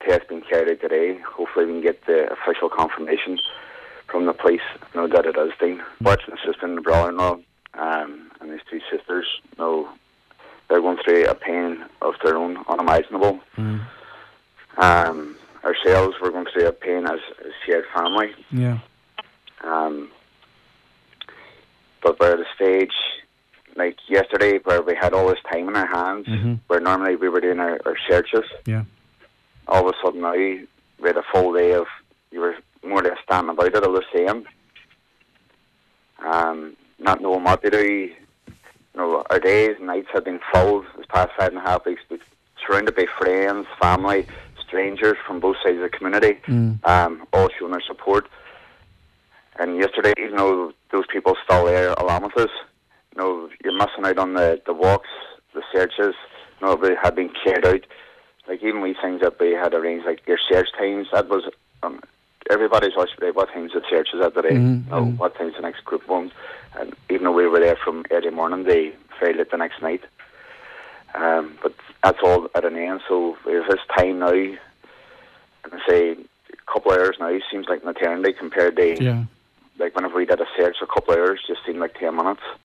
test being carried out today. Hopefully we can get the official confirmation from the police, that it is Dean. Watching the sister and the brother-in-law, and his two sisters, they're going through a pain of their own, unimaginable. Ourselves, we're going through a pain as a shared family. Yeah. But we're at a stage, like yesterday, where we had all this time in our hands, where normally we were doing our searches. Yeah. All of a sudden now, we had a full day of, you were more or less standing about it all the same. Not knowing what to do. Our days and nights have been full this past 5.5 weeks. We're surrounded by friends, family, strangers from both sides of the community, all showing their support. And yesterday, even though those people still there along with us, you're missing out on the walks, the searches, they had been carried out. Like even we things that we had arranged, like your search times, that was, everybody's watching what times the searches are today, what times the next group ones. And even though we were there from early morning, they failed it the next night. But that's all at an end, so we have this time now, and I say a couple of hours now seems like an eternity compared to, like whenever we did a search, a couple of hours just seemed like 10 minutes.